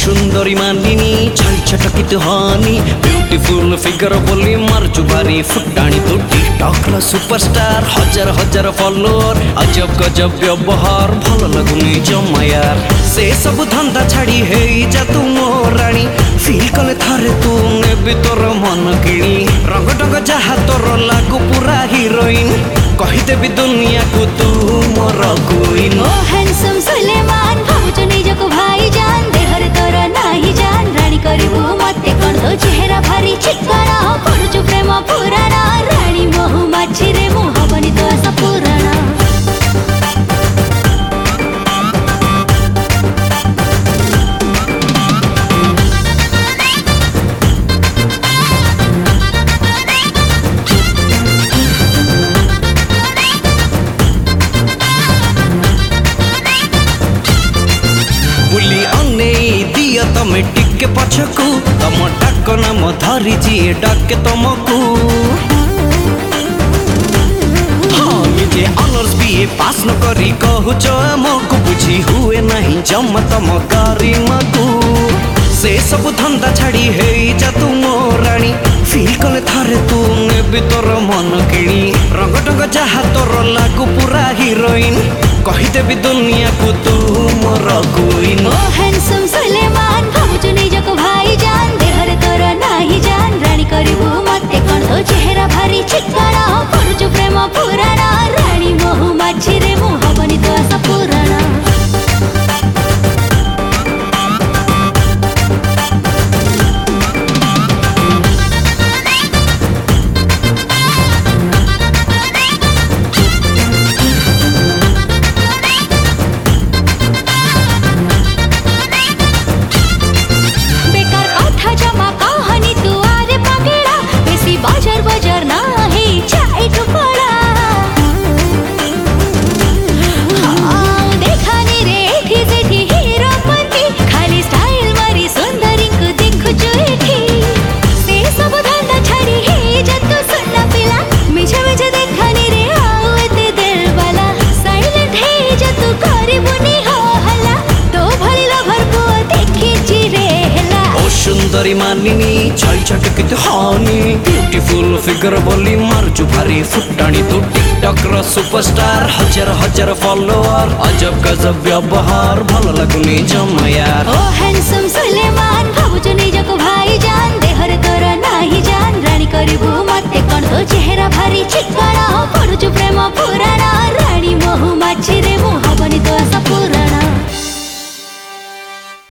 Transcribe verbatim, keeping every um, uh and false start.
सुंदरी मानिनी छल छटकित हानी beautiful figure बोली मारचु भारी फुटाणी तू टिकटॉक ला सुपरस्टार हजार हजार फॉलोअर अजब गजब व्यवहार भल लगुनी जमा यार से सब धंदा छाड़ी हे जा तू मो रानी फील कले थारे तू नेबी तोर मन किणी रंग टंग जहा तोर लागू पूरा हीरोइन कहिदेबी दुनिया को तू मोर क्वीन। ओ हैंडसम सुलेमान भावुचु निजको भाई जान देहरे तोर नाही जान रानी करिबु मते कोन तो चेहरा भारी चिकना पडुचु प्रेम पुराना रानी मोहु माछी रे मु हबनी तो आशा पुराना। तमे टिके पछकू तम डाक नाम धरी जी डाके तुमको हाँ निजे ऑनर्स बीए पास न करी कहूच आमको बुझी हुए नहीं जम तम गारी मकू से सब धंदा छाड़ी हे जा तू मो रानी फील कले थारे तू नेबी तोर मन किणी रंग टंग जहा तोर लागू पूरा हीरोइन कहिदेबी दुनिया को तू मोर क्वीन। ओ हैंडसम सुलेमान भावुचु निजको भाई जान देहरे तोर नाही जान रानी करिबु मते कोन तो चेहरा भारी चिकना पडुचु प्रेम पुराना रानी मोहु माछी रे मु हबनी तो आशा पुराना। सुंदरी मानिनी छल छटकित हानी ब्यूटीफुल फिगर बोली मारचु भारी फुटाणी तू टिकटॉक रा सुपरस्टार हजार हजार फॉलोअर अजब गजब व्यवहार भल लगुनी जमा यार। ओ हैंडसम सुलेमान भावुचु निजको भाई जान देहरे तोर नाही जान रानी करिबु मते कोन तो चेहरा भारी चिकना पडुचु प्रेम पुरा